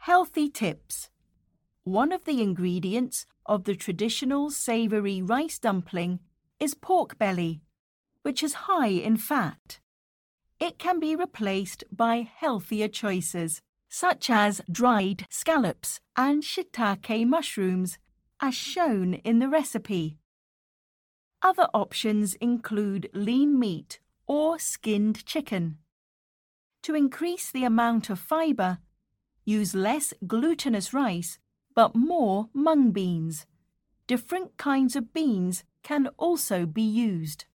Healthy tips. One of the ingredients of the traditional savoury rice dumpling is pork belly, which is high in fat. It can be replaced by healthier choices, such as dried scallops and shiitake mushrooms, as shown in the recipe. Other options include lean meat or skinned chicken. To increase the amount of fibre, use less glutinous rice but more mung beans. Different kinds of beans can also be used.